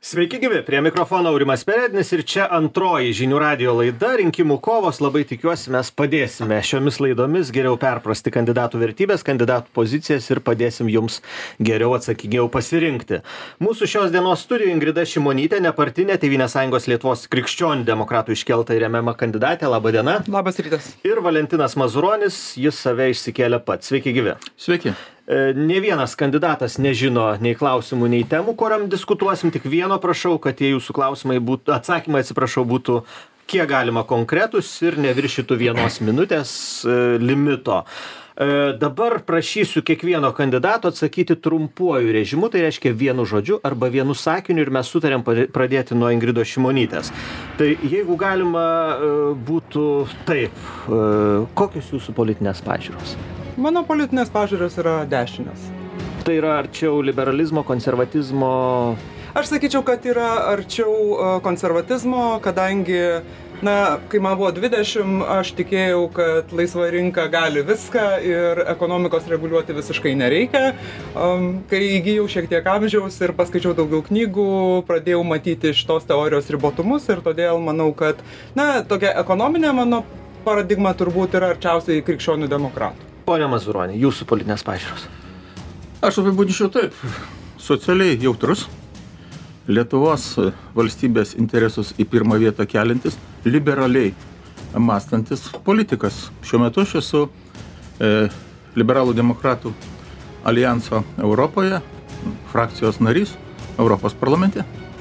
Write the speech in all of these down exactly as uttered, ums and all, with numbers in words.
Sveiki gyvi, prie mikrofono Aurimas Perednis ir čia antroji žinių radijo laida Rinkimų kovos. Labai tikiuosi, mes padėsime šiomis laidomis geriau perprasti kandidatų vertybės, kandidatų pozicijas ir padėsim jums geriau atsakingiau pasirinkti. Mūsų šios dienos studijoje Ingrida Šimonytė, nepartinė Tėvynės sąjungos Lietuvos krikščionių demokratų iškelta ir remiama kandidatė. Labą dieną. Labas rytas. Ir Valentinas Mazuronis, jis save išsikėlė pats. Sveiki gyvi. Sveiki. Ne vienas kandidatas nežino nei klausimų, nei temų, kuriam diskutuosim, tik vieno prašau, kad tie jūsų klausimai būtų, atsakymai, atsiprašau, būtų kiek galima konkretus ir neviršytų vienos minutės e, limito. E, dabar prašysiu kiekvieno kandidato atsakyti trumpuoju režimu, tai reiškia vienu žodžiu arba vienu sakiniu ir mes sutarėm pradėti nuo Ingridos Šimonytės. Tai jeigu galima e, būtų taip, e, kokios jūsų politinės pažiūros? Mano politinės pažiūros yra dešinės. Tai yra arčiau liberalizmo, konservatizmo? Aš sakyčiau, kad yra arčiau konservatizmo, kadangi, na, kai man buvo dvidešimt, aš tikėjau, kad laisva rinka gali viską ir ekonomikos reguliuoti visiškai nereikia. Kai įgijau šiek tiek amžiaus ir paskaičiau daugiau knygų, pradėjau matyti šitos teorijos ribotumus ir todėl manau, kad, na, tokia ekonominė mano paradigma turbūt yra arčiausiai krikščionių demokratų. Pone Mazuroni, jūsų politinės pažiūros? Aš apibūdinčiau taip. Socialiai jautrus, Lietuvos valstybės interesus į pirmą vietą keliantis, liberaliai mąstantis politikas. Šiuo metu aš esu e, liberalų demokratų alijanso Europoje, frakcijos narys Europos parlamente.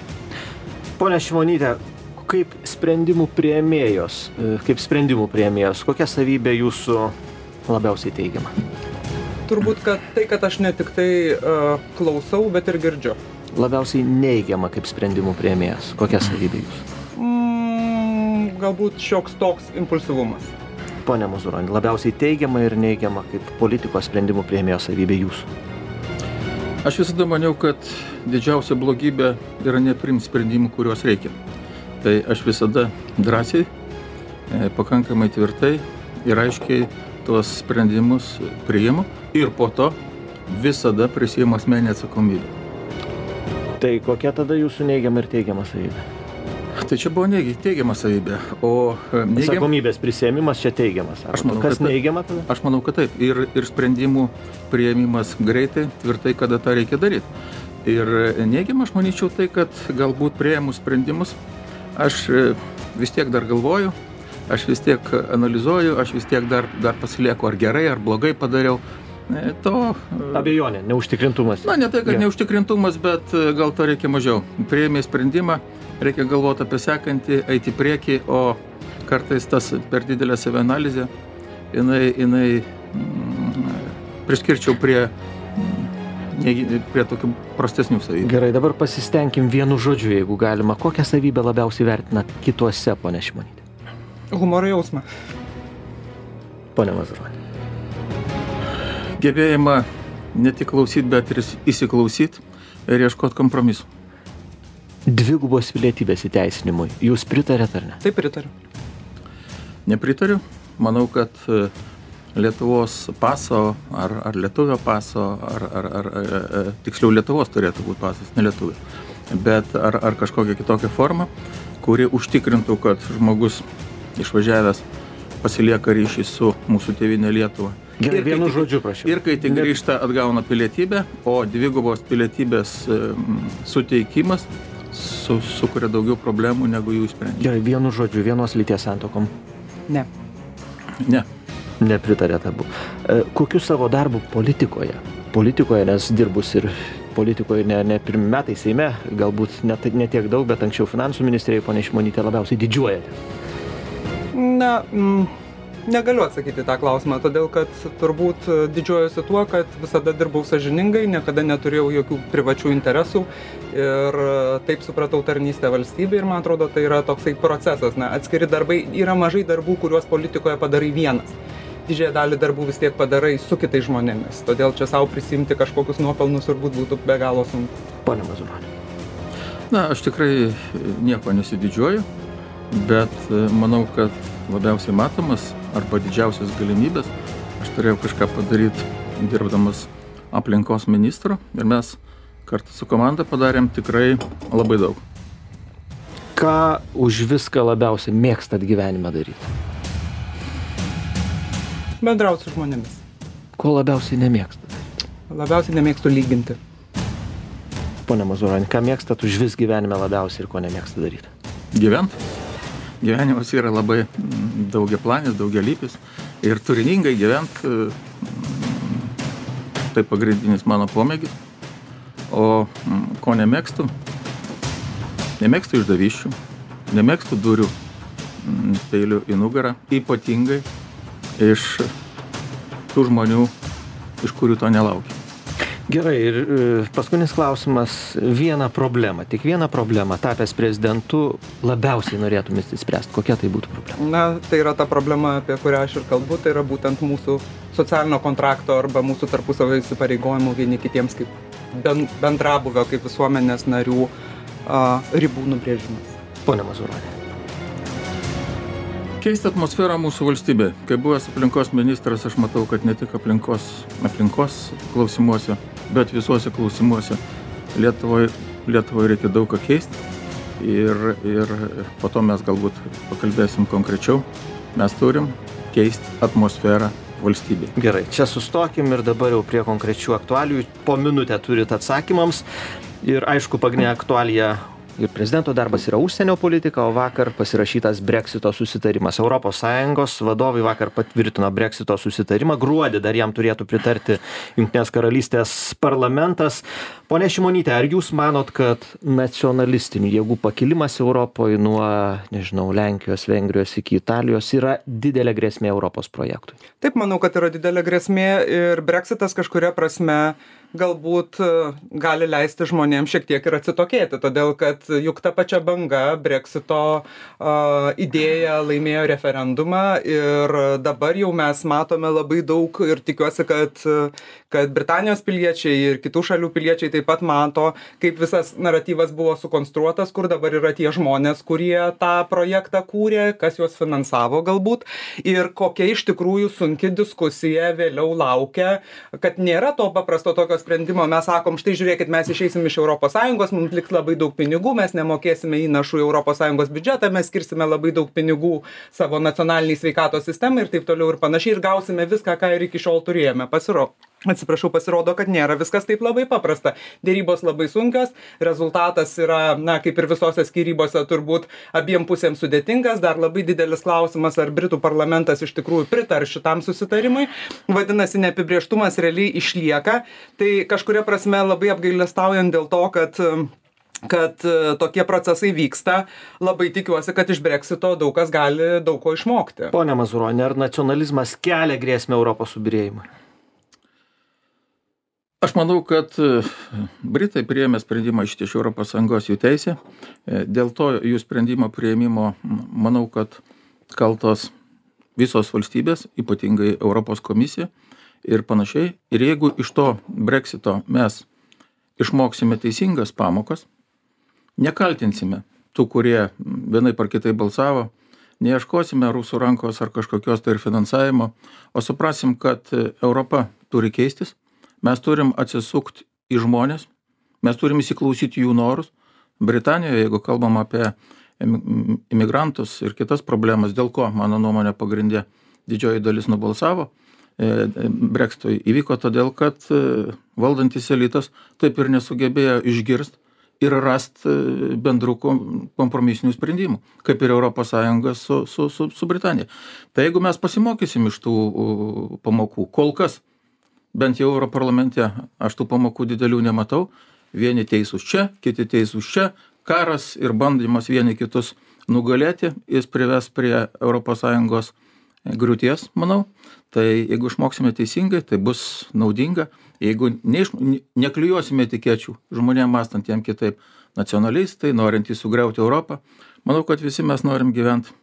Pone Šimonytė, kaip sprendimų priėmėjos, kaip sprendimų priėmėjos, kokia savybė jūsų labiausiai teigiama? Turbūt, kad tai, kad aš ne tik tai uh, klausau, bet ir girdžiu. Labiausiai neigiama kaip sprendimų priėmėjas. Kokia savybė jūsų? Mm, galbūt šioks toks impulsyvumas. Pone Mazuroni, labiausiai teigiama ir neigiama kaip politikos sprendimų priėmėjo savybė jūsų? Aš visada maniau, kad didžiausia blogybė yra nepriimti sprendimų, kuriuos reikia. Tai aš visada drąsiai, e, pakankamai tvirtai ir aiškiai tuos sprendimus priimu ir po to visada prisiimu asmeninę atsakomybę. Tai kokia tada jūsų neigiama ir teigiama savybė? Tai čia buvo teigiama savybė, o neigiam... Atsakomybės prisėmimas čia teigiamas. Aš manau, kas kad neigiama tada? Aš manau, kad taip. Ir, ir sprendimų priėmimas greitai, tvirtai, kada tą reikia daryti. Ir neigiama, aš manyčiau tai, kad galbūt priėmus sprendimus, aš vis tiek dar galvoju, aš vis tiek analizuoju, aš vis tiek dar, dar pasilieku, ar gerai, ar blogai padariau. To... Abejonė, neužtikrintumas. Na, ne tai, kad ja. neužtikrintumas, bet gal to reikia mažiau. Priėmė sprendimą, reikia galvoti apie sekantį, eiti į priekį, o kartais tas per didelę savianalizę, jinai, jinai mm, priskirčiau prie, prie tokių prastesnių savybių. Gerai, dabar pasistengim vienu žodžiu, jeigu galima. Kokią savybę labiausiai vertinat kituose, pone Šimonytė? Humoro jausmą. Pone Mazuroni. Gebėjimą ne tik klausyti, bet ir įsiklausyti ir ieškoti kompromisų. Dvigubos pilietybės įteisinimui. Jūs pritarėt ar ne? Taip, pritariu. Nepritariu. Manau, kad Lietuvos paso ar, ar lietuvio paso, ar, ar, ar, ar tiksliau Lietuvos turėtų būti pasas, ne lietuvio. Bet ar, ar kažkokia kitokia forma, kuri užtikrintų, kad žmogus išvažiavęs pasilieka ryšį su mūsų tėvynė Lietuva. Gerai, ir vienu kai, žodžiu, prašau. Ir kai tik grįžta atgauna pilietybę, o dvigubos pilietybės e, suteikimas su, sukuria daugiau problemų, negu jų sprendžia. Gerai, vienu žodžiu, vienos lyties santuokom. Ne. Ne. Nepritarėt abu. E, kokiu savo darbu politikoje? Politikoje, nes dirbus ir politikoje ne, ne pirmi metai Seime, galbūt ne, ne tiek daug, bet anksčiau finansų ministerijai, pone Šimonytė, labiausiai didžiuojate. Na, mm, negaliu atsakyti tą klausimą, todėl kad turbūt didžiuojuosi tuo, kad visada dirbau sąžiningai, niekada neturėjau jokių privačių interesų ir taip supratau tarnystę valstybei ir man atrodo, tai yra toksai procesas. Na, atskiri darbai, yra mažai darbų, kuriuos politikoje padarai vienas. Didžiąją dalį darbų vis tiek padarai su kitais žmonėmis, todėl čia savo prisimti kažkokius nuopelnus turbūt būtų be galo sunku. Pone Mazuroni. Na, aš tikrai nieko nesididžiuoju. Bet manau, kad labiausiai matomas arba didžiausias galimybės aš turėjau kažką padaryti dirbdamas aplinkos ministru ir mes kartu su komanda padarėm tikrai labai daug. Ką už viską labiausiai mėgstat gyvenime daryti? Bendrauti su žmonėmis. Ko labiausiai nemėgstat? Labiausiai nemėgstu lyginti. Pone Mazuroni, ką mėgstat už vis gyvenime labiausiai ir ko nemėgstat daryti? Gyvent. Gyvenimas yra labai daugiaplanis, daugialypis ir turiningai gyvent, tai pagrindinis mano pomėgis. O ko nemėgstu? Nemėgstu išdavysčių, nemėgstu durių peilių į nugarą, ypatingai iš tų žmonių, iš kurių to nelaukia. Gerai, ir paskutinis klausimas. Vieną problemą, tik vieną problemą tapęs prezidentu labiausiai norėtumės įspręsti. Kokia tai būtų problema? Na, tai yra ta problema, apie kurią aš ir kalbu, tai yra būtent mūsų socialinio kontrakto arba mūsų tarpusavio įsipareigojimų vieni kitiems kaip bendrabuvio, kaip visuomenės narių a, ribų nubrėžimas. Pone Mazuroni. Keisti atmosferą mūsų valstybė. Kai buvęs aplinkos ministras, aš matau, kad ne tik aplinkos, aplinkos klausimuose, bet visuose klausimuose Lietuvoje, Lietuvoje reikia daug ką keisti. Ir, ir po to mes galbūt pakalbėsim konkrečiau. Mes turim keisti atmosferą valstybėje. Gerai, čia sustokim ir dabar jau prie konkrečių aktualijų. Po minutę turit atsakymams. Ir aišku, pagrindinė aktualija ir prezidento darbas yra užsienio politika, o vakar pasirašytas Brexito susitarimas. Europos Sąjungos vadovai vakar patvirtino Brexito susitarimą. Gruodį dar jam turėtų pritarti Jungtinės karalystės parlamentas. Pone Šimonyte, ar jūs manot, kad nacionalistinių jėgų pakilimas Europoje nuo, nežinau, Lenkijos, Vengrijos iki Italijos yra didelė grėsmė Europos projektui? Taip, manau, kad yra didelė grėsmė ir Brexitas kažkuria prasme galbūt gali leisti žmonėms šiek tiek ir atsitokėti, todėl kad juk ta pačia banga Brexito uh, idėja laimėjo referendumą ir dabar jau mes matome labai daug ir tikiuosi, kad, kad Britanijos piliečiai ir kitų šalių piliečiai taip pat mato, kaip visas naratyvas buvo sukonstruotas, kur dabar yra tie žmonės, kurie tą projektą kūrė, kas juos finansavo galbūt ir kokia iš tikrųjų sunki diskusija vėliau laukia, kad nėra to paprasto tokio sprendimo. Mes sakom, štai žiūrėkit, mes išeisim iš Europos Sąjungos, mums liks labai daug pinigų, mes nemokėsime įnašų į Europos Sąjungos biudžetą, mes skirsime labai daug pinigų savo nacionaliniai sveikatos sistemai ir taip toliau ir panašiai ir gausime viską, ką ir iki šiol turėjome. Pasiro. Atsiprašau, pasirodo, kad nėra viskas taip labai paprasta. Dėrybos labai sunkios, rezultatas yra, na, kaip ir visose skyrybose turbūt abiem pusėms sudėtingas, dar labai didelis klausimas, ar Britų parlamentas iš tikrųjų pritar šitam susitarimui. Vadinasi, neapibrėžtumas realiai išlieka. Tai kažkuria prasme labai apgailestaujant dėl to, kad kad tokie procesai vyksta, labai tikiuosi, kad iš Brexito daug kas gali daug ko išmokti. Pone Mazuroni, ar nacionalizmas kelia grėsmę Europos subyrėjimui? Aš manau, kad Britai priėmė sprendimą išti iš Europos Sąjungos jų teisė. Dėl to jų sprendimo priėmimo, manau, kad kaltos visos valstybės, ypatingai Europos komisija ir panašiai. Ir jeigu iš to Brexito mes išmoksime teisingas pamokas, nekaltinsime tų, kurie vienaip ar kitai balsavo, neieškosime rusų rankos ar kažkokios tai ir finansavimo, o suprasim, kad Europa turi keistis. Mes turim atsisukti į žmonės, mes turim įsiklausyti jų norus. Britanijoje, jeigu kalbam apie imigrantus ir kitas problemas, dėl ko, mano nuomonė, pagrindė didžioji dalis nubalsavo, Brexitui įvyko todėl, kad valdantis elitas taip ir nesugebėjo išgirsti ir rasti bendrų kompromisinių sprendimų, kaip ir Europos Sąjunga su, su, su, su Britanija. Tai jeigu mes pasimokysim iš tų pamokų, kol kas, bent jau Europarlamente aš tų pamokų didelių nematau. Vieni teisūs čia, kiti teisūs čia. Karas ir bandymas vieni kitus nugalėti, jis prives prie Europos Sąjungos griūties, manau. Tai jeigu išmoksime teisingai, tai bus naudinga. Jeigu neiš, neklijuosime etikečių žmonėm mąstantiem kitaip, nacionalistai, norintys sugriauti Europą, manau, kad visi mes norim gyventi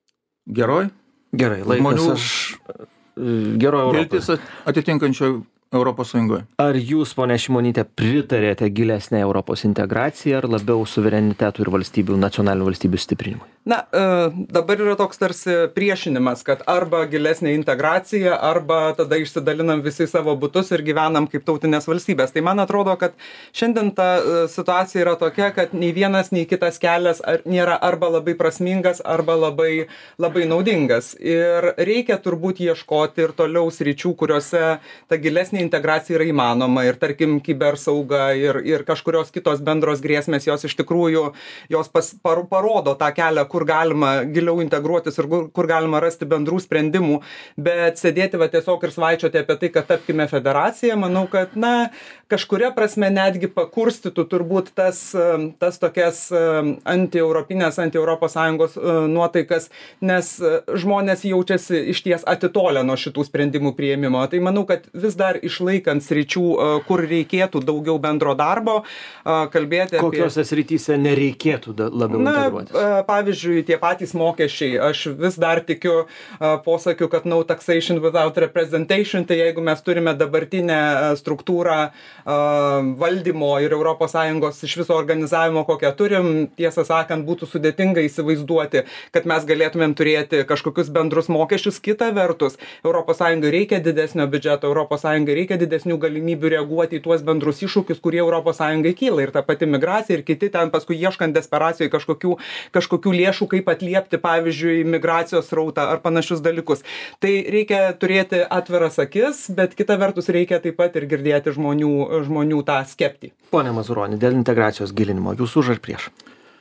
geroj. Gerai, laikas žmonių, aš... Geroji Europa. Viltis atitinkančio Europos Sąjungoje. Ar jūs, ponia Šimonytė, pritarėte gilesnei Europos integracijai ar labiau suverenitetų ir valstybių, nacionalinių valstybių stiprinimui? Na, dabar yra toks tarsi priešinimas, kad arba gilesnė integracija, arba tada išsidalinam visi savo butus ir gyvenam kaip tautinės valstybės. Tai man atrodo, kad šiandien ta situacija yra tokia, kad nei vienas, nei kitas kelias ar, nėra arba labai prasmingas, arba labai, labai naudingas. Ir reikia turbūt ieškoti ir toliau sričių, kuriuose ta gilesnė integracija yra įmanoma ir tarkim kibersauga ir, ir kažkurios kitos bendros grėsmės, jos iš tikrųjų jos pas, par, parodo tą kelią, kur galima giliau integruotis ir kur, kur galima rasti bendrų sprendimų, bet sėdėti va tiesiog ir svaičioti apie tai, kad tapkime federacija, manau, kad na, kažkuria prasme netgi pakurstytų turbūt tas, tas tokias anti-europinės, anti-Europos Sąjungos nuotaikas, nes žmonės jaučiasi išties atitolę nuo šitų sprendimų priėmimo. Tai manau, kad vis dar išlaikant sričių, kur reikėtų daugiau bendro darbo, kalbėti apie... Kokiose srityse nereikėtų labiau Na, integruotis? Pavyzdžiui, tie patys mokesčiai. Aš vis dar tikiu posakiu, kad no taxation without representation, tai jeigu mes turime dabartinę struktūrą valdymo ir Europos Sąjungos iš viso organizavimo, kokią turim, tiesą sakant, būtų sudėtinga įsivaizduoti, kad mes galėtumėm turėti kažkokius bendrus mokesčius. Kita vertus, Europos Sąjungai reikia didesnio biudžeto, Europos Sąjungai reikia didesnių galimybių reaguoti į tuos bendrus iššūkius, kurie Europos Sąjungai kyla. Ir ta pati migracija ir kiti ten paskui ieškant desperacijoje kažkokių, kažkokių lėšų, kaip atliepti, pavyzdžiui, migracijos srautą ar panašius dalykus. Tai reikia turėti atviras akis, bet kita vertus reikia taip pat ir girdėti žmonių, žmonių tą skeptį. Pone Mazuroni, dėl integracijos gilinimo, jūs už ar prieš?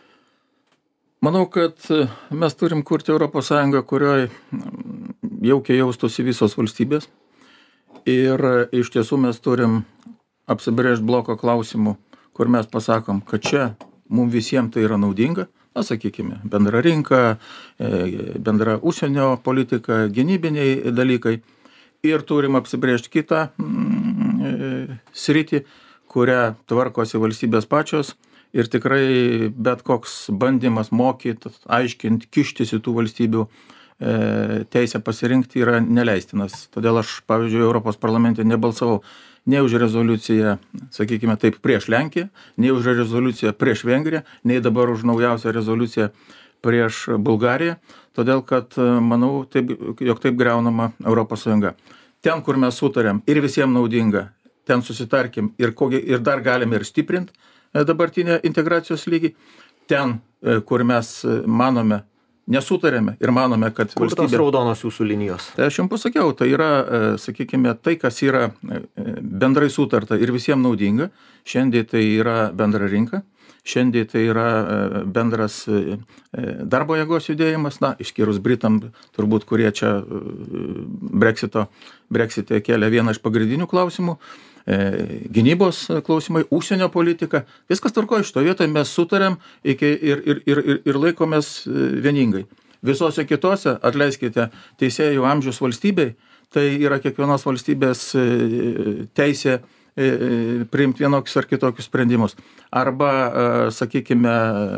Manau, kad mes turim kurti Europos Sąjungą, kurioje jaukiai jaustųsi visos valstybės. Ir iš tiesų mes turim apsibrėžti bloko klausimų, kur mes pasakom, kad čia mums visiems tai yra naudinga, na, sakykime, bendra rinka, bendra užsienio politika, gynybiniai dalykai. Ir turim apsibrėžti kitą mm, sritį, kurią tvarkosi valstybės pačios. Ir tikrai bet koks bandymas mokyti, aiškinti, kištis į tų valstybių teisę pasirinkti yra neleistinas. Todėl aš, pavyzdžiui, Europos parlamente nebalsavau nei už rezoliuciją, sakykime taip, prieš Lenkiją, nei už rezoliuciją prieš Vengriją, nei dabar už naujausią rezoliuciją prieš Bulgariją, todėl kad manau, taip, jog taip griaunama Europos Sąjunga. Ten, kur mes sutarėm ir visiems naudinga, ten susitarkim ir, kogi, ir dar galime ir stiprinti dabartinę integracijos lygį. Ten, kur mes manome, nesutarėme ir manome, kad kur valstybė... tos raudonos jūsų linijos? Tai aš jums pasakiau, tai yra, sakykime, tai, kas yra bendrai sutarta ir visiems naudinga. Šiandien tai yra bendra rinka, šiandien tai yra bendras darbo jėgos judėjimas, na, išskyrus Britam, turbūt, kurie čia Brexito, Brexite kelia vieną iš pagrindinių klausimų. Gynybos klausimai, užsienio politika, viskas tvarkoja, šito vietoje mes sutarėm iki ir, ir, ir, ir, ir laikomės vieningai. Visose kitose, atleiskite, teisėjų amžius valstybei, tai yra kiekvienos valstybės teisė priimti vienokius ar kitokius sprendimus. Arba, sakykime,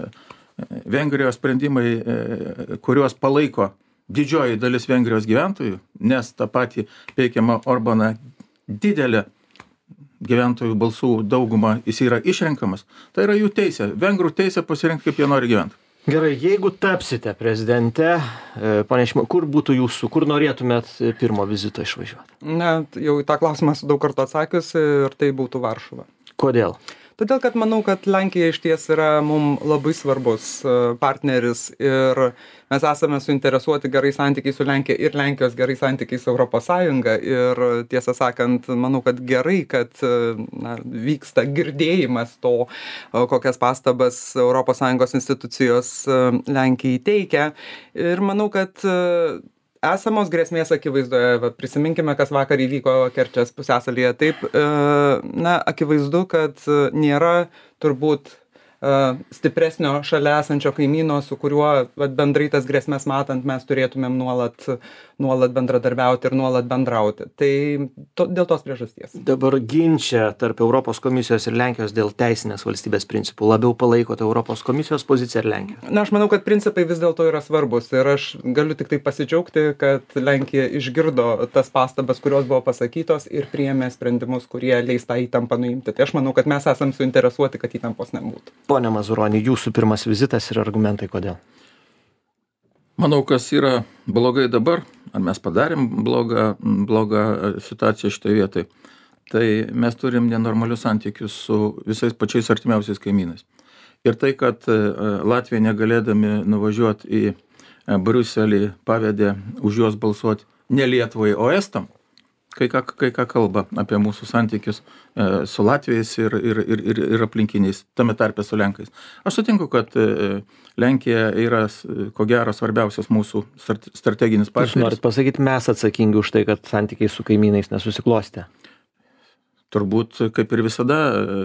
Vengrijos sprendimai, kuriuos palaiko didžioji dalis Vengrijos gyventojų, nes tą patį peikiamą Orbaną didelę gyventojų balsų daugumą jis yra išrenkamas, tai yra jų teisė, vengrų teisė pasirinkti, kaip jie nori gyventi. Gerai, jeigu tapsite prezidente, ponia Šimonytė, kur būtų jūsų, kur norėtumėt pirmo vizito išvažiuoti? Na, jau į tą klausimą esu daug kartų atsakiusi ir tai būtų Varšuva. Kodėl? Todėl, kad manau, kad Lenkija iš ties yra mums labai svarbus partneris ir mes esame suinteresuoti gerai santykiai su Lenkija ir Lenkijos gerai santykiai su Europos Sąjunga. Ir tiesą sakant, manau, kad gerai, kad na, vyksta girdėjimas to, kokias pastabas Europos Sąjungos institucijos Lenkijai teikia. Ir manau, kad esamos grėsmės akivaizdoje, va, prisiminkime, kas vakar įvyko Kerčės pusiasalyje, taip, na, akivaizdu, kad nėra turbūt stipresnio šalia esančio kaimyno, su kuriuo vat, bendrai tas grėsmės matant mes turėtumėm nuolat, nuolat bendradarbiauti ir nuolat bendrauti. Tai to, dėl tos priežasties. Dabar ginčia tarp Europos komisijos ir Lenkijos dėl teisinės valstybės principų. Labiau palaikote Europos komisijos poziciją ar Lenkijos? Na, aš manau, kad principai vis dėlto yra svarbus ir aš galiu tik tai pasidžiaugti, kad Lenkija išgirdo tas pastabas, kurios buvo pasakytos ir priėmė sprendimus, kurie leis tą įtampą nuimti. Tai aš manau, kad mes esam suinteresuoti, kad įtampos nebūtų. Pone Mazuroni, jūsų pirmas vizitas ir argumentai kodėl? Manau, kas yra blogai dabar, ar mes padarėm blogą, blogą situaciją šitoje vietoje, tai mes turim nenormalius santykius su visais pačiais artimiausiais kaimynais. Ir tai, kad Latvija negalėdami nuvažiuoti į Briuselį pavedė už juos balsuoti ne Lietuvai, o Estam, kai ką, kai ką kalba apie mūsų santykius e, su Latvijais ir, ir, ir, ir, ir aplinkiniais, tame tarpe su Lenkais. Aš sutinku, kad e, Lenkija yra, ko gero, svarbiausias mūsų strateginis partneris. Jūs norit pasakyti, mes atsakingi už tai, kad santykiai su kaimynais nesusiklostė? Turbūt, kaip ir visada,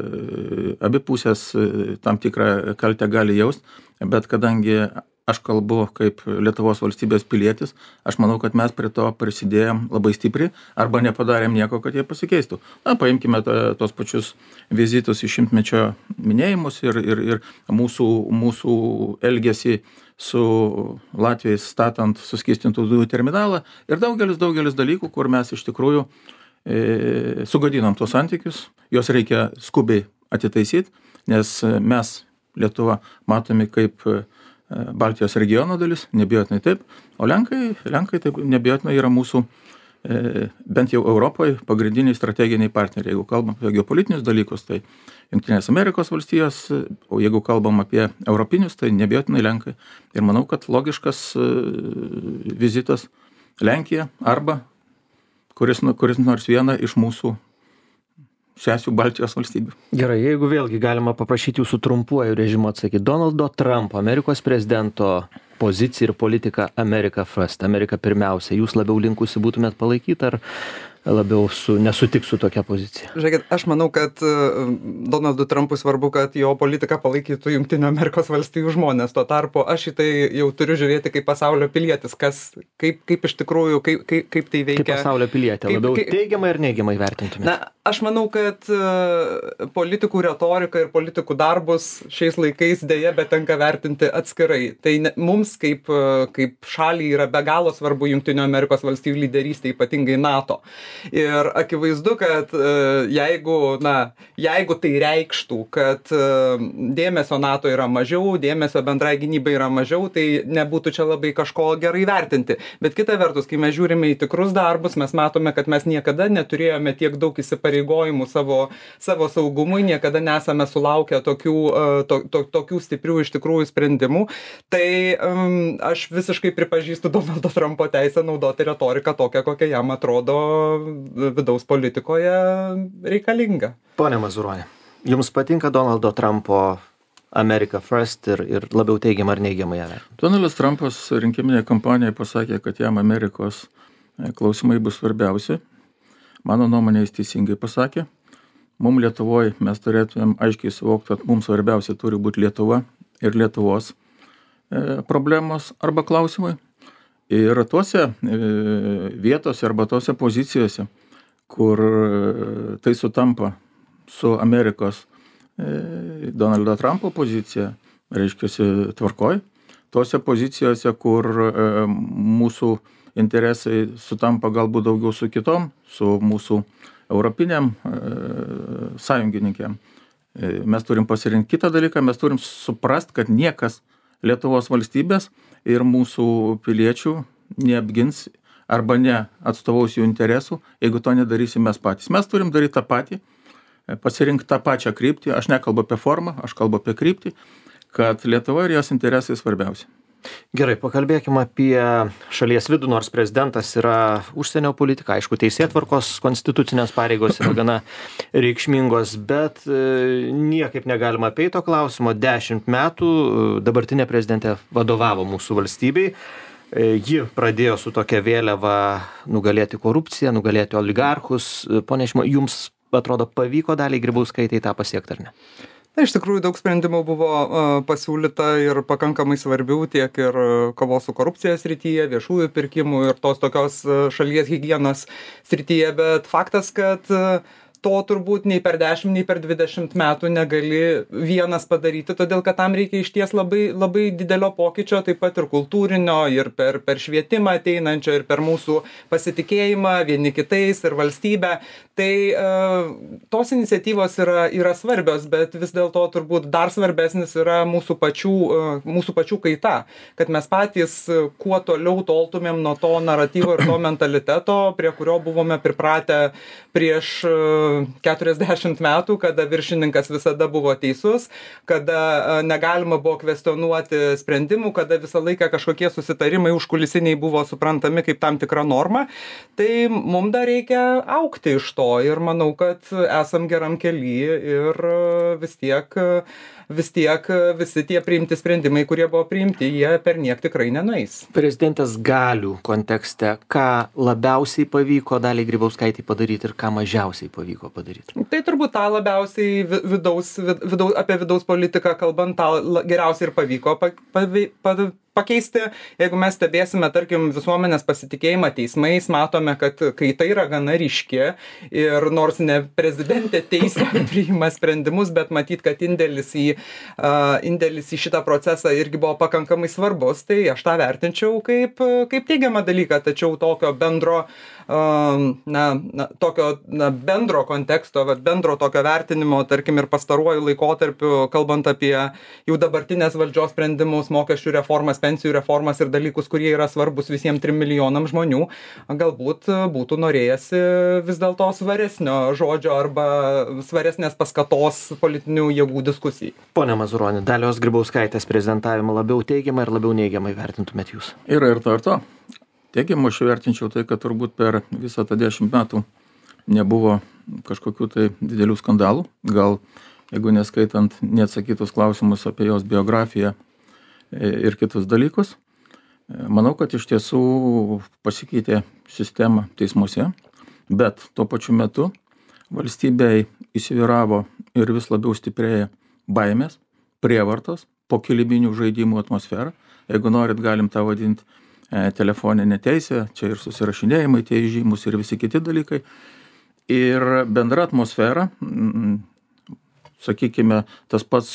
abi pusės tam tikrą kaltę gali jaust, bet kadangi aš kalbu kaip Lietuvos valstybės pilietis, aš manau, kad mes prie to prisidėjom labai stipriai arba nepadarėm nieko, kad jie pasikeistų. Na, paimkime to, tos pačius vizitus į šimtmečio minėjimus ir, ir, ir mūsų, mūsų elgesį su Latvijais statant suskystintų dujų terminalą ir daugelis, daugelis dalykų, kur mes iš tikrųjų e, sugadinam tos santykius, juos reikia skubiai atitaisyti, nes mes, Lietuva, matomi kaip Baltijos regiono dalis, nebijotinai taip, o Lenkai, Lenkai taip nebijotinai yra mūsų, e, bent jau Europoje, pagrindiniai strateginiai partneriai. Jeigu kalbam apie geopolitinius dalykus, tai Jungtinės Amerikos valstijos, o jeigu kalbam apie europinius, tai nebijotinai Lenkai. Ir manau, kad logiškas e, vizitas Lenkija arba kuris, kuris nors viena iš mūsų šiasių Baltijos valstybių. Gerai, jeigu vėlgi galima paprašyti jūsų trumpuoju režimu atsakyti. Donaldo Trumpo, Amerikos prezidento pozicija ir politika America First, Amerika pirmiausia, jūs labiau linkusi būtumėt palaikyti ar labiau su, nesutik su tokia pozicija? Žiūrėkit, aš manau, kad Donaldui Trumpui svarbu, kad jo politiką palaikytų Jungtinių Amerikos valstijų žmonės. Tuo tarpu aš į tai jau turiu žiūrėti kaip pasaulio pilietis, kas, kaip, kaip iš tikrųjų, kaip, kaip, kaip tai veikia. Kaip pasaulio pilietė, labiau kaip, teigiamai ir neigiamai vertintumėte? Na, aš manau, kad politikų retorika ir politikų darbus šiais laikais dėja, bet tenka vertinti atskirai. Tai ne, mums kaip, kaip šaliai yra be galo svarbu Jungtinių Amerikos valstijų lyderystė, ypatingai NATO. Ir akivaizdu, kad jeigu, na, jeigu tai reikštų, kad dėmesio NATO yra mažiau, dėmesio bendrai gynybai yra mažiau, tai nebūtų čia labai kažko gerai vertinti. Bet kita vertus, kai mes žiūrime į tikrus darbus, mes matome, kad mes niekada neturėjome tiek daug įsipareigojimų savo, savo saugumui, niekada nesame sulaukę tokių, to, to, tokių stiprių iš tikrųjų sprendimų. Tai um, aš visiškai pripažįstu Donaldo Trumpo teisę naudoti retoriką tokią, kokia jam atrodo vidaus politikoje reikalinga. Pone Mazuroni, jums patinka Donaldo Trumpo America First ir, ir labiau teigiamai ar neigiamai ją vertinti? Donaldas Trumpas rinkiminėje kampanijoje pasakė, kad jam Amerikos klausimai bus svarbiausi. Mano nuomonė jis teisingai pasakė. Mums Lietuvoje mes turėtumėm aiškiai suvokti, kad mums svarbiausia turi būti Lietuva ir Lietuvos e, problemos arba klausimai. Ir tuose vietose arba tuose pozicijose, kur tai sutampa su Amerikos Donaldo Trumpo pozicija, reiškiasi tvarkoj, tuose pozicijose, kur mūsų interesai sutampa galbūt daugiau su kitom, su mūsų europiniam sąjungininkėm. Mes turim pasirinkti kitą dalyką, mes turim suprast, kad niekas Lietuvos valstybės ir mūsų piliečių neapgins arba neatstovaus jų interesų, jeigu to nedarysim mes patys. Mes turim daryti tą patį, pasirinkti tą pačią kryptį, aš nekalbu apie formą, aš kalbu apie kryptį, kad Lietuva ir jos interesai svarbiausi. Gerai, pakalbėkime apie šalies vidų, nors prezidentas yra užsienio politika, aišku, teisėtvarkos konstitucinės pareigos yra gana reikšmingos, bet niekaip negalima apeiti to klausimo. Dešimt metų dabartinė prezidentė vadovavo mūsų valstybei. Ji pradėjo su tokia vėliava nugalėti korupciją, nugalėti oligarchus. Pone Šimo, jums atrodo pavyko daliai Grybauskaitei tą pasiekti ar ne? Na, iš tikrųjų daug sprendimų buvo pasiūlyta ir pakankamai svarbių tiek ir kovos su korupcija srityje, viešųjų pirkimų ir tos tokios šalies higienos srityje, bet faktas, kad to turbūt nei per dešimt, nei per dvidešimt metų negali vienas padaryti, todėl kad tam reikia išties labai, labai didelio pokyčio, taip pat ir kultūrinio, ir per, per švietimą ateinančio, ir per mūsų pasitikėjimą vieni kitais ir valstybę. Tai uh, tos iniciatyvos yra, yra svarbios, bet vis dėlto turbūt dar svarbesnis yra mūsų pačių, uh, mūsų pačių kaita, kad mes patys uh, kuo toliau toltumėm nuo to naratyvo ir to mentaliteto, prie kurio buvome pripratę prieš uh, keturiasdešimt metų, kada viršininkas visada buvo teisus, kada negalima buvo kvestionuoti sprendimų, kada visą laiką kažkokie susitarimai užkulisiniai buvo suprantami kaip tam tikra norma. Tai mums dar reikia augti iš to ir manau, kad esam geram kely ir vis tiek vis tiek visi tie priimti sprendimai, kurie buvo priimti, jie per niek tikrai nenueis. Prezidentės galių kontekste, ką labiausiai pavyko Daliai Grybauskaitei padaryti ir ką mažiausiai pavyko padaryti? Tai turbūt tą labiausiai vidaus, vidaus, apie vidaus politiką kalbant, tą geriausiai ir pavyko pa, pa, pa, pakeisti. Jeigu mes stebėsime, tarkim, visuomenės pasitikėjimą teismais, matome, kad kaita yra gana ryški ir nors ne prezidentė teisė priima sprendimus, bet matyt, kad indėlis į, uh, indėlis į šitą procesą irgi buvo pakankamai svarbus, tai aš tą vertinčiau kaip, kaip teigiamą dalyką, tačiau tokio bendro Na, na, tokio na, bendro konteksto, bendro tokio vertinimo, tarkim, ir pastaruoju laikotarpiu, kalbant apie jau dabartinės valdžios sprendimus, mokesčių reformas, pensijų reformas ir dalykus, kurie yra svarbus visiems trim milijonam žmonių, galbūt būtų norėjęsi vis dėlto svaresnio žodžio arba svaresnės paskatos politinių jėgų diskusijai. Pone Mazuroni, Dalios Grybauskaitės prezidentavimą labiau teigiamai ar labiau neigiamai vertintumėt jūs? Yra ir to, ir to. Teigiamai aš vertinčiau tai, kad turbūt per visą tą dešimt metų nebuvo kažkokių tai didelių skandalų. Gal, jeigu neskaitant neatsakytus klausimus apie jos biografiją ir kitus dalykus. Manau, kad iš tiesų pasikeitė sistema teismuose, bet tuo pačiu metu valstybei įsivyravo ir vis labiau stiprėja baimės, prievartos, pokiliminių žaidimų atmosfera. Jeigu norit, galim tą vadinti telefoninė teisė, čia ir susirašinėjimai, tie žymus ir visi kiti dalykai. Ir bendra atmosfera, sakykime, tas pats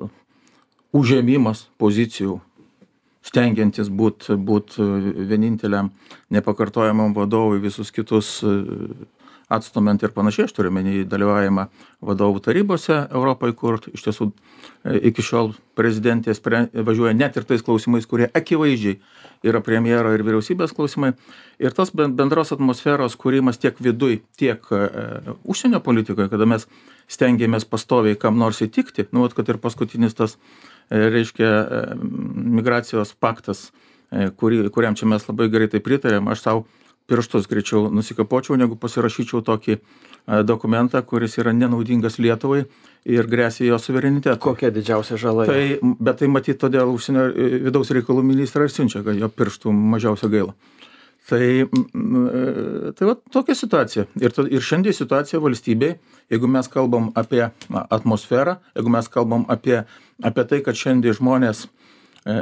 užėmimas pozicijų, stengiantis būt, būt vieninteliam nepakartojamam vadovui, visus kitus atstumant ir panašiai, aš turiu menį dalyvavimą vadovų tarybose Europoje, kur iš tiesų iki šiol prezidentės važiuoja net ir tais klausimais, kurie akivaizdžiai yra premjero ir vyriausybės klausimai. Ir tas bendros atmosferos kūrimas tiek viduj, tiek e, užsienio politikoje, kada mes stengiamės pastoviai kam nors įtikti, nu, kad ir paskutinis tas, e, reiškia, e, migracijos paktas, e, kuri, kuriam čia mes labai gerai tai pritarėm, aš savo pirštus greičiau nusikapočiau, negu pasirašyčiau tokį e, dokumentą, kuris yra nenaudingas Lietuvai ir grėsia jo suverenitetą. Kokia didžiausia žala? Tai, bet tai matyt, todėl užsienio vidaus reikalų ministrą ir siunčia, kad jo pirštų mažiausia gaila. Tai, tai va, tokia situacija. Ir, ir šiandien situacija valstybėje, jeigu mes kalbam apie na, atmosferą, jeigu mes kalbam apie, apie tai, kad šiandien žmonės e,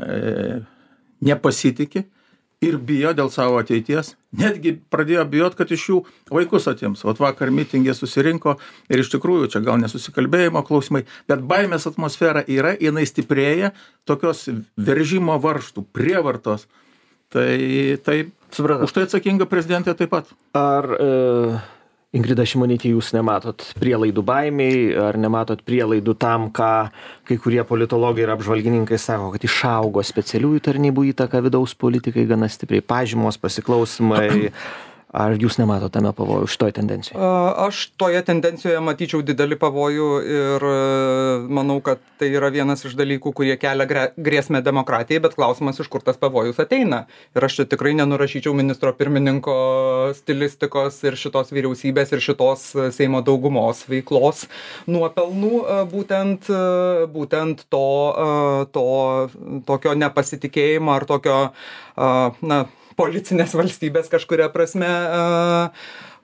nepasitikė ir bijo dėl savo ateities, netgi pradėjo bijot, kad iš jų vaikus atims. Vat vakar mitingė susirinko ir iš tikrųjų čia gal nesusikalbėjimo klausimai, bet baimės atmosfera yra, jinai stiprėja, tokios veržimo varžtų, prievartos. Tai, tai už tai atsakinga prezidentė taip pat. Ar e, Ingrida Šimonytė, jūs nematot prielaidų baimiai, ar nematot prielaidų tam, ką kai kurie politologai ir apžvalgininkai sako, kad išaugo specialiųjų tarnybų įtaka vidaus politikai gana stipriai, pažymos, pasiklausimai? Ar jūs nematot tame pavojų šitoj tendencijoje? Aš toje tendencijoje matyčiau didelį pavojų ir manau, kad tai yra vienas iš dalykų, kurie kelia grėsmę demokratijai, bet klausimas, iš kur tas pavojus ateina. Ir aš čia tikrai nenurašyčiau ministro pirmininko stilistikos ir šitos vyriausybės ir šitos Seimo daugumos veiklos nuopelnų, būtent, būtent to, to tokio nepasitikėjimo ar tokio, na, policinės valstybės kažkuria prasme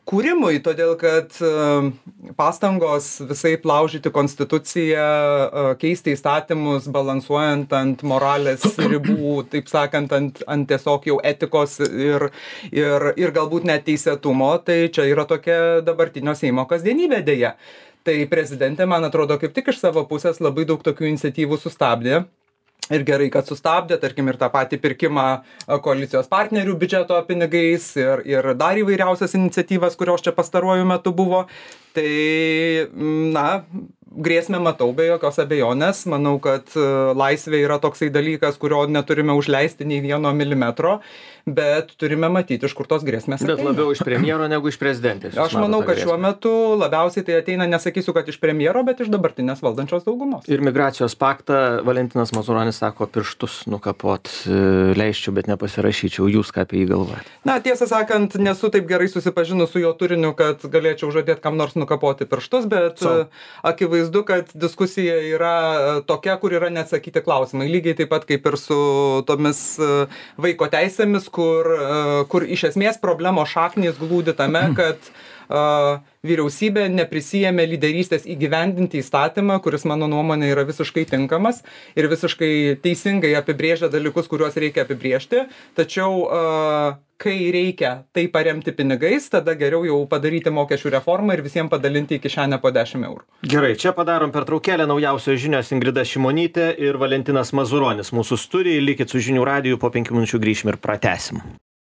kūrimui, todėl kad pastangos visai laužyti konstituciją, keisti įstatymus, balansuojant ant moralės ribų, taip sakant, ant, ant tiesiog jau etikos ir, ir, ir galbūt net teisėtumo, tai čia yra tokia dabartinio Seimo kasdienybė dėja. Tai prezidentė, man atrodo, kaip tik iš savo pusės labai daug tokių iniciatyvų sustabdė. Ir gerai, kad sustabdė, tarkim, ir tą patį pirkimą koalicijos partnerių biudžeto pinigais ir, ir dar įvairiausias iniciatyvas, kurios čia pastaruoju metu buvo. Tai, na, grėsmę matau be jokios abejonės. Manau, kad laisvė yra toksai dalykas, kurio neturime užleisti nei vieno milimetro, bet turime matyti, iš kur tos grėsmės ateina. Bet labiau iš premjero negu iš prezidentės. Aš manau, kad šiuo metu labiausiai tai ateina, nesakysiu, kad iš premjero, bet iš dabartinės valdančios daugumos. Ir migracijos paktą Valentinas Mazuronis sako, pirštus nukapot, leisčiau, bet nepasirašyčiau. Jūs ką apie jį galvojate? Na, tiesą sakant, nesu taip gerai susipažinus su jo turiniu, kad galėčiau žadėti kam nors nukapoti pirštus, bet so. Akivaizdu, kad diskusija yra tokia, kur yra neatsakyti klausimai. Lygiai taip pat kaip ir su tomis vaiko teisėmis, kur, kur iš esmės problemos šaknys glūdi tame, kad uh, vyriausybė neprisijėmė lyderystės įgyvendinti įstatymą, kuris mano nuomonė yra visiškai tinkamas ir visiškai teisingai apibrėžia dalykus, kuriuos reikia apibrėžti. Tačiau uh, kai reikia tai paremti pinigais, tada geriau jau padaryti mokesčių reformą ir visiems padalinti į kišenę po dešimt eurų. Gerai, čia padarom pertraukėlę. Naujausios žinios Ingrida Šimonytė ir Valentinas Mazuronis mūsų studijai. Likit su žinių radiju, po penkių minučių grįšim ir pratęsim.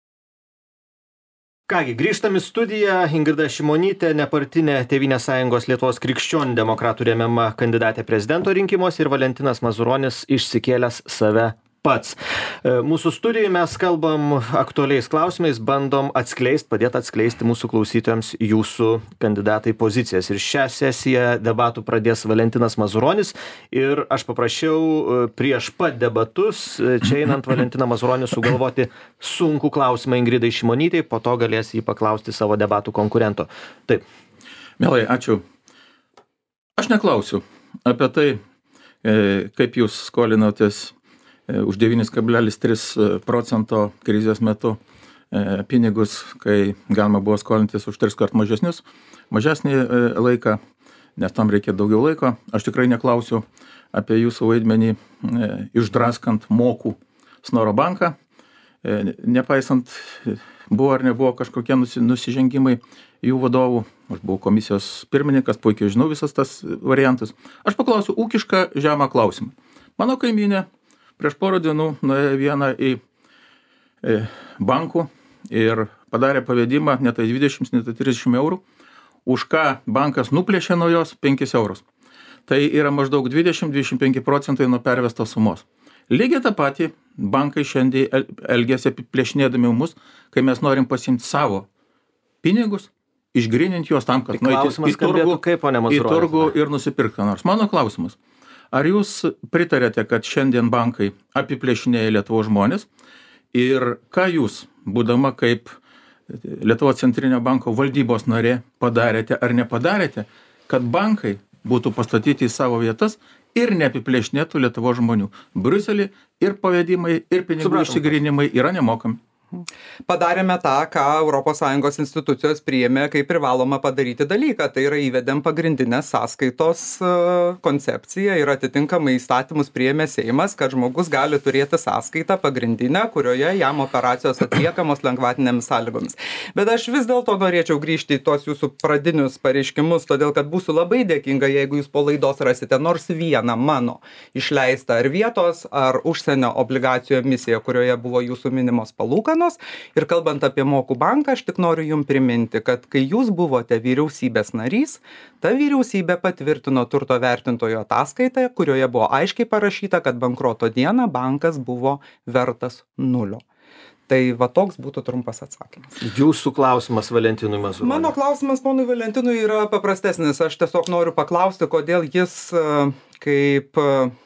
Kągi, grįžtam į studiją. Ingrida Šimonytė, nepartinė Tėvynės sąjungos Lietuvos krikščionių demokratų remiama kandidatė prezidento rinkimuose ir Valentinas Mazuronis išsikėlęs save pats. Mūsų studijai mes kalbam aktualiais klausimais, bandom atskleist, padėti atskleisti mūsų klausytojams jūsų kandidatai pozicijas. Ir šią sesiją debatų pradės Valentinas Mazuronis ir aš paprašiau prieš pat debatus, čia einant Valentiną Mazuronį sugalvoti sunkų klausimą Ingridai Šimonytei, po to galės jį paklausti savo debatų konkurento. Taip. Mielai, ačiū. Aš neklausiu apie tai, kaip jūs skolinotės už devynis kablelis tris procento krizės metu pinigus, kai galima buvo skolintis už tris kart mažesnius, mažesnį laiką, nes tam reikia daugiau laiko. Aš tikrai neklausiu apie jūsų vaidmenį išdraskant mokų Snoro banką, nepaisant buvo ar nebuvo kažkokie nusižengimai jų vadovų. Aš buvau komisijos pirmininkas, puikiai žinau visas tas variantus. Aš paklausiu ūkišką žemą klausimą. Mano kaimynė prieš porą dienų nuėjo vieną į bankų ir padarė pavedimą ne tai dvidešimt, ne tai trisdešimt eurų, už ką bankas nuplėšė nuo jos penkis eurus. Tai yra maždaug dvidešimt iki dvidešimt penki procentai nuo pervestos sumos. Lygiai tą patį bankai šiandien elgiasi plėšinėdami mus, kai mes norim pasiimti savo pinigus, išgrininti juos tam, kad nueiti į turgų, kaip, į turgų ir nusipirkti. Nors mano klausimas. Ar jūs pritarėte, kad šiandien bankai apiplėšinėja Lietuvos žmonės ir ką jūs, būdama kaip Lietuvos centrinio banko valdybos narė, padarėte ar nepadarėte, kad bankai būtų pastatyti į savo vietas ir neapiplėšinėtų Lietuvos žmonių? Briuselį ir pavedimai, ir pinigų išsigryninimai yra nemokami. Padarėme tą, ką Europos Sąjungos institucijos priėmė kaip privaloma padaryti dalyką. Tai yra įvedėm pagrindinę sąskaitos koncepciją ir atitinkamai įstatymus priėmė Seimas, kad žmogus gali turėti sąskaitą pagrindinę, kurioje jam operacijos atliekamos lengvatinėmis sąlygomis. Bet aš vis dėlto norėčiau grįžti į tos jūsų pradinius pareiškimus, todėl kad būsiu labai dėkinga, jeigu jūs po laidos rasite nors vieną mano išleistą ar vietos, ar užsienio obligacijų emisiją, kurioje buvo jūsų minimos palūkanos. Ir kalbant apie Mokų banką, aš tik noriu jums priminti, kad kai jūs buvote vyriausybės narys, ta vyriausybė patvirtino turto vertintojo ataskaitą, kurioje buvo aiškiai parašyta, kad bankroto dieną bankas buvo vertas nulio. Tai va toks būtų trumpas atsakymas. Jūsų klausimas Valentinui Mazuroniui. Mano klausimas ponui Valentinui yra paprastesnis. Aš tiesiog noriu paklausti, kodėl jis kaip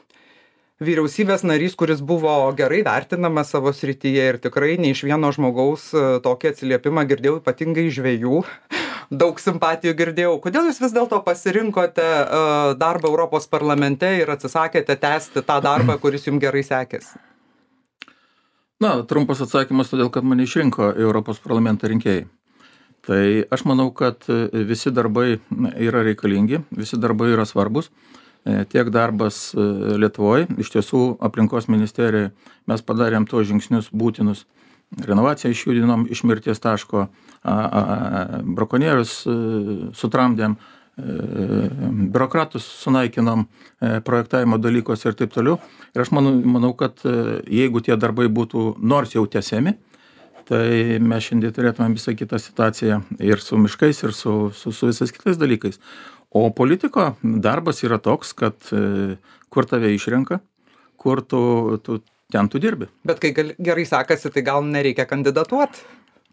vyriausybės narys, kuris buvo gerai vertinamas savo srityje ir tikrai ne iš vieno žmogaus tokį atsiliepimą girdėjau, ypatingai žvejų, daug simpatijų girdėjau. Kodėl jūs vis dėlto pasirinkote darbą Europos parlamente ir atsisakėte tęsti tą darbą, kuris jums gerai sekėsi? Na, trumpas atsakymas, todėl kad mane išrinko Europos parlamento rinkėjai. Tai aš manau, kad visi darbai yra reikalingi, visi darbai yra svarbus. Tiek darbas Lietuvoje, iš tiesų aplinkos ministerijai mes padarėm tuos žingsnius būtinus. Renovaciją išjudinom iš mirties taško, brakonierius sutramdėm, biurokratus sunaikinom projektavimo dalykos ir taip toliau. Ir aš manau, manau, kad jeigu tie darbai būtų nors jau tęsiami, tai mes šiandien turėtume visą kitą situaciją ir su miškais, ir su, su, su visais kitais dalykais. O politiko darbas yra toks, kad kur tave išrenka, kur tu, tu ten tu dirbi. Bet kai gerai sekasi, tai gal nereikia kandidatuoti?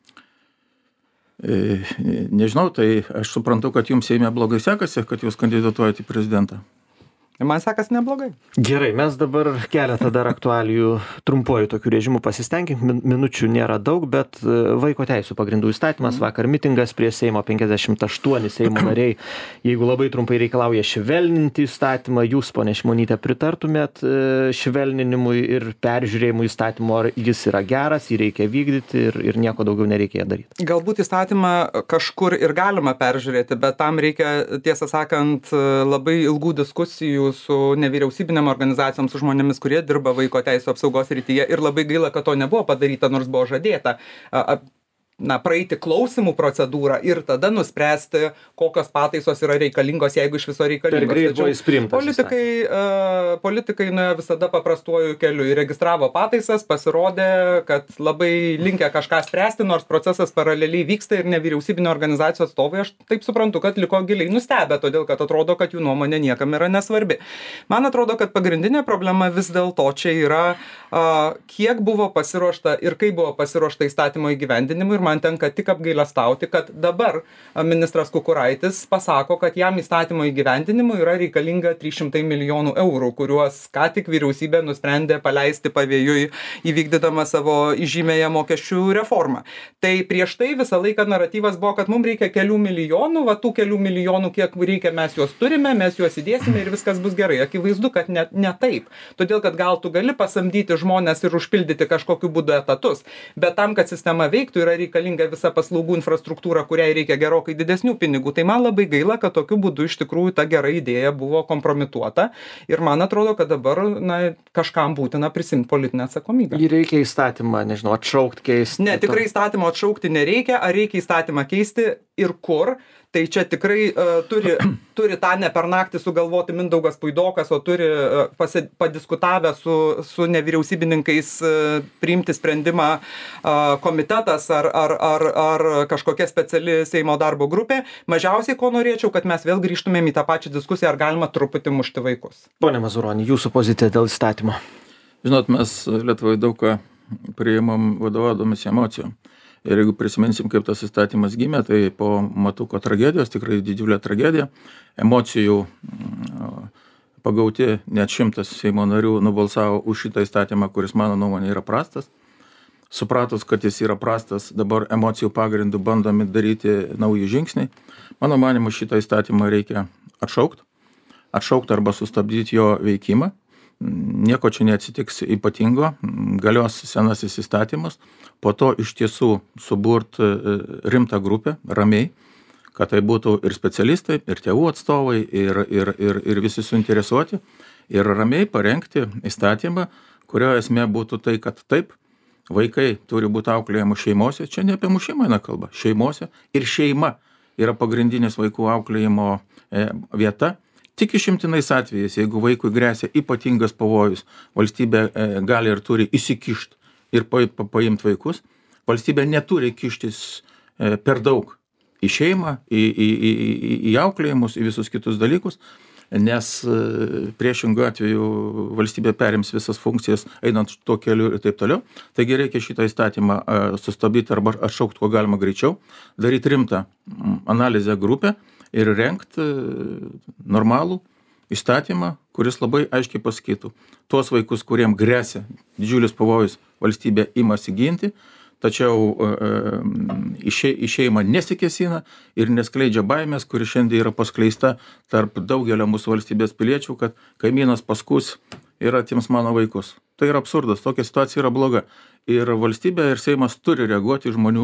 Nežinau, tai aš suprantu, kad jums Seime blogai sekasi, kad jūs kandidatuojate į prezidentą. Man sekas neblogai. Gerai, mes dabar keletą dar aktualijų trumpuoju tokiu režimu pasistengim. Min, minučių nėra daug, bet vaiko teisų pagrindų įstatymas, vakar mitingas prie Seimo, penkiasdešimt aštuoni Seimo nariai, jeigu labai trumpai reikalauja švelninti įstatymą, jūs, ponia Šimonytė, pritartumėt švelninimui ir peržiūrėjimui įstatymo, ar jis yra geras, jį reikia vykdyti ir, ir nieko daugiau nereikia daryti? Galbūt įstatymą kažkur ir galima peržiūrėti, bet tam reikia, tiesą sakant, labai ilgų diskusijų su nevyriausybinėm organizacijom, su žmonėmis, kurie dirba vaiko teisų apsaugos srityje, ir labai gaila, kad to nebuvo padaryta, nors buvo žadėta. Na, praeiti klausimų procedūrą ir tada nuspręsti, kokios pataisos yra reikalingos, jeigu iš viso reikalingos. Per greit buvo jis priimtas. Politikai, uh, politikai nuėjo visada paprastuoju keliu. Įregistravo pataisas, pasirodė, kad labai linkę kažką spręsti, nors procesas paraleliai vyksta ir nevyriausybinio organizacijos atstovai, aš taip suprantu, kad liko giliai nustebę, todėl kad atrodo, kad jų nuomonė niekam yra nesvarbi. Man atrodo, kad pagrindinė problema vis dėlto čia yra, uh, kiek buvo pasiruošta ir kaip buvo pasiruošta įstatymo įgyvendinimui. Ir man tenka tik apgailestauti, kad dabar ministras Kukuraitis pasako, kad jam įstatymo įgyvendinimui yra reikalinga trys šimtai milijonų eurų, kuriuos ką tik vyriausybė nusprendė paleisti pavėjui įvykdydama savo įžymėją mokesčių reformą. Tai prieš tai visą laiką naratyvas buvo, kad mums reikia kelių milijonų, va tų kelių milijonų, kiek reikia, mes juos turime, mes juos įdėsime ir viskas bus gerai. Akivaizdu, kad ne, ne taip. Todėl, kad gal tu gali pasamdyti žmonės ir užpildyti kažkokiu būdu etatus, bet tam, kad sistema veiktų, yra reikalinga visa paslaugų infrastruktūra, kuriai reikia gerokai didesnių pinigų. Tai man labai gaila, kad tokiu būdu iš tikrųjų ta gera idėja buvo kompromituota ir man atrodo, kad dabar na, kažkam būtina prisimti politinę atsakomybę. Jį reikia įstatymą, nežinau, atšaukti, keisti. Ne, tikrai įstatymą atšaukti nereikia, ar reikia įstatymą keisti ir kur. Tai čia tikrai uh, turi, turi tą ne per naktį sugalvoti Mindaugas Puidokas, o turi uh, pasi, padiskutavę su, su nevyriausybininkais uh, priimti sprendimą uh, komitetas ar, ar, ar, ar kažkokia speciali Seimo darbo grupė. Mažiausiai, ko norėčiau, kad mes vėl grįžtumėm į tą pačią diskusiją, ar galima truputį mušti vaikus. Pone Mazuroni, jūsų pozicija dėl įstatymo. Žinot, mes Lietuvoje daug ką priimam vadovaudomis emocijom. Ir jeigu prisiminsim, kaip tas įstatymas gimė, tai po Matuko tragedijos, tikrai didžiulė tragedija, emocijų pagauti net šimtas Seimo narių nubalsavo už šitą įstatymą, kuris mano nuomonė yra prastas. Supratus, kad jis yra prastas, dabar emocijų pagrindų bandomi daryti nauji žingsniai. Mano manimu, šitą įstatymą reikia atšaukti, atšaukti arba sustabdyti jo veikimą. Nieko čia neatsitiks ypatingo, galios senasis įstatymas, po to iš tiesų suburt rimtą grupę, ramiai, kad tai būtų ir specialistai, ir tėvų atstovai, ir, ir, ir, ir visi suinteresuoti, ir ramiai parengti įstatymą, kurio esmė būtų tai, kad taip, vaikai turi būti auklėjami šeimose, čia ne apie mušimą eina kalba, šeimose, ir šeima yra pagrindinis vaikų auklėjimo vieta. Tik išimtinais atvejais, jeigu vaikui gresia ypatingas pavojus, valstybė gali ir turi įsikišti ir paimti vaikus. Valstybė neturi kištis per daug į šeimą, į, į, į, į auklėjimus, į visus kitus dalykus, nes priešingų atveju valstybė perims visas funkcijas, einant tuo keliu ir taip toliau. Taigi reikia šitą įstatymą sustabdyti arba atšaukti, kuo galima greičiau, daryti rimtą analizę grupę ir rengti normalų įstatymą, kuris labai aiškiai pasakytų. Tuos vaikus, kuriem gresia didžiulis pavojus, valstybė imasi ginti, tačiau į šeimą nesikėsina ir neskleidžia baimės, kuri šiandien yra paskleista tarp daugelio mūsų valstybės piliečių, kad kaimynas paskus ir atims mano vaikus. Tai yra absurdas, tokia situacija yra bloga. Ir valstybė ir Seimas turi reaguoti žmonių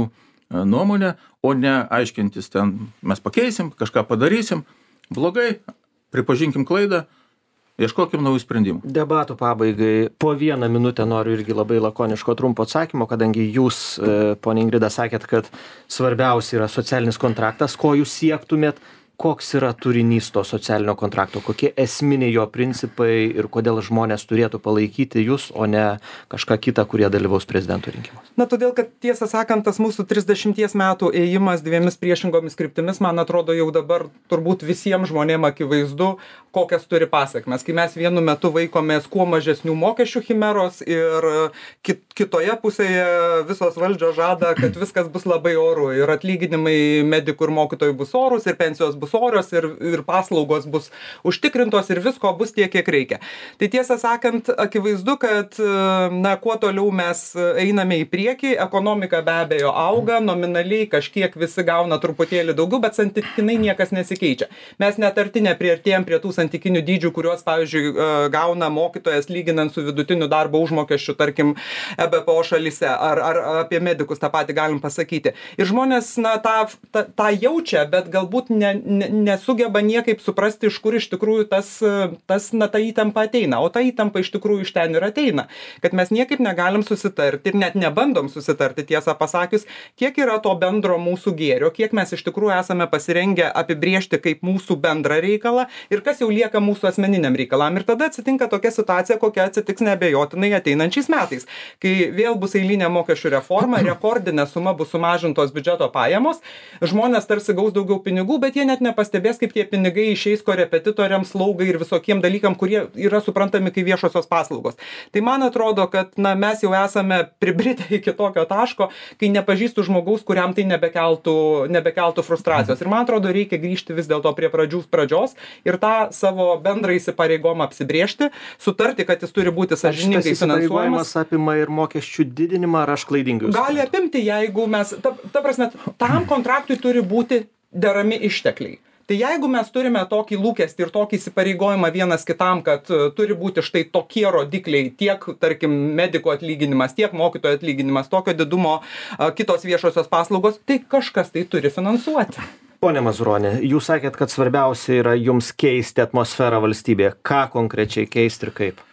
nuomonę, o ne aiškintis ten mes pakeisim, kažką padarysim. Blogai, pripažinkim klaidą, ieškokim naujų sprendimų. Debatų pabaigai po vieną minutę noriu irgi labai lakoniško trumpo atsakymo, kadangi jūs, ponia Ingrida, sakėt, kad svarbiausia yra socialinis kontraktas, ko jūs siektumėt. Koks yra turinys to socialinio kontrakto, kokie esminiai jo principai ir kodėl žmonės turėtų palaikyti jūs, o ne kažką kitą, kurie dalyvaus prezidento rinkimuose? Na, todėl, kad tiesą sakant, tas mūsų trisdešimties metų ėjimas dviemis priešingomis kryptimis, man atrodo, jau dabar turbūt visiems žmonėms akivaizdu, kokias turi pasiekmes. Kai mes vienu metu vaikomės kuo mažesnių mokesčių chimeros ir kit, kitoje pusėje visos valdžios žada, kad viskas bus labai oru ir atlyginimai medikų ir mokytojų bus orus ir pensijos bus orios ir, ir paslaugos bus užtikrintos ir visko bus tiek, kiek reikia. Tai tiesą sakant, akivaizdu, kad na, kuo toliau mes einame į priekį, ekonomika be abejo auga, nominaliai kažkiek visi gauna truputėlį daugiau, bet santykinai niekas nesikeičia. Mes net arti nepriartėjom prie tų santykinių dydžių, kuriuos, pavyzdžiui, gauna mokytojas lyginant su vidutiniu darbo užmokesčiu, tarkim, E B P O šalyse, ar, ar apie medikus tą patį galim pasakyti. Ir žmonės na, tą, tą, tą jaučia, bet galbūt ne, nesugeba niekaip suprasti, iš kur iš tikrųjų tas, tas na, ta įtampa ateina. O ta įtampa iš tikrųjų iš ten ir ateina. Kad mes niekaip negalim susitarti ir net nebandom susitarti, tiesą pasakius, kiek yra to bendro mūsų gėrio, kiek mes iš tikrųjų esame pasirengę apibriežti kaip mūsų bendrą reikalą ir kas jau lieka mūsų asmeniniam reikalam. Ir tada atsitinka tokia situacija, kokia atsitiks neabejotinai ateinančiais metais. Kai vėl bus eilinė mokesčių reforma, rekordinė suma bus sumažintos biudžeto pajamos, žmonės tarsi gaus daugiau pinigų, bet jie net nepastebės, kaip tie pinigai išeis korepetitoriams, slaugai ir visokiem dalykam, kurie yra suprantami kaip viešosios paslaugos. Tai man atrodo, kad na, mes jau esame pribridę iki tokio taško, kai nepažįstų žmogaus, kuriam tai nebekeltų, nebekeltų frustracijos. Ir man atrodo, reikia grįžti vis dėlto prie pradžių pradžios ir tą savo bendrą įsipareigomą apsibriežti, sutarti, kad jis turi būti sąžiningai finansuojamas. Apima ir mokesčių didinimą, ar aš klaidingai? Gali apimti, jeigu mes, ta, ta prasme, tam kontraktui turi būti derami ištekliai. Tai jeigu mes turime tokį lūkestį ir tokį įsipareigojimą vienas kitam, kad uh, turi būti štai tokie rodikliai, tiek, tarkim, mediko atlyginimas, tiek mokytojo atlyginimas, tokio didumo uh, kitos viešosios paslaugos, tai kažkas tai turi finansuoti. Pone Mazuroni, jūs sakėt, kad svarbiausia yra jums keisti atmosferą valstybėje. Ką konkrečiai keisti ir kaip?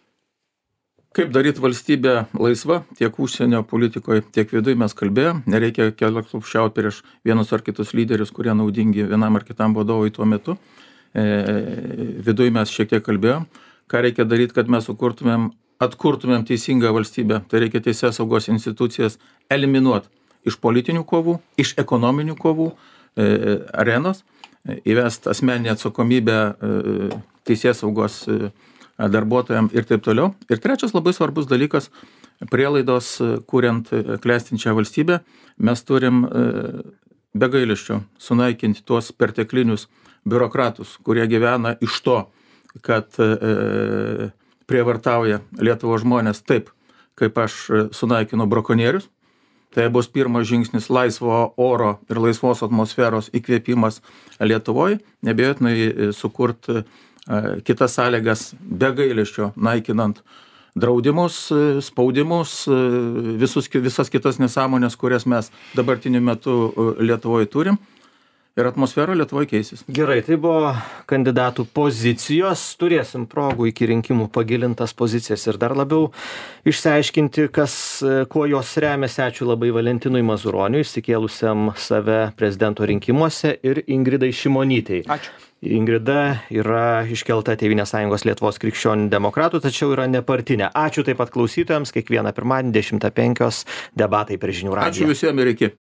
Kaip daryti valstybę laisvą, tiek užsienio politikoje, tiek viduje mes kalbėjome. Nereikia kelią klupščiauti prieš vienus ar kitus lyderius, kurie naudingi vienam ar kitam vadovui tuo metu. E, viduje mes šiek tiek kalbėjom. Ką reikia daryti, kad mes sukurtumėm, atkurtumėm teisingą valstybę. Tai reikia teisės saugos institucijas eliminuoti iš politinių kovų, iš ekonominių kovų e, arenos, e, įvesti asmeninę atsakomybę e, teisės saugos e, darbuotojams ir taip toliau. Ir trečias labai svarbus dalykas, prielaidos, kuriant klestinčią valstybę, mes turim be gailesčio sunaikinti tuos perteklinius biurokratus, kurie gyvena iš to, kad prievartauja Lietuvos žmonės taip, kaip aš sunaikinu brakonierius. Tai bus pirmas žingsnis laisvo oro ir laisvos atmosferos įkvėpimas Lietuvoje, nebejotinai sukurti kitas sąlygas be gailesčio, naikinant draudimus, spaudimus, visus, visas kitas nesąmonės, kurias mes dabartiniu metu Lietuvoje turim. Ir atmosfera Lietuvoje keisis. Gerai, tai buvo kandidatų pozicijos. Turėsim progų iki rinkimų pagilintas pozicijas ir dar labiau išsiaiškinti, kas, kuo jos remiasi. Ačiū labai Valentinui Mazuroniui, išsikėlusiam save prezidento rinkimuose, ir Ingridai Šimonytei. Ačiū. Ingrida yra iškelta Tėvynės sąjungos Lietuvos krikščionių demokratų, tačiau yra nepartinė. Ačiū taip pat klausytojams. Kiekvieną pirmadienį dešimtą penkios debatai per žinių radiją. Ačiū visiems ir iki.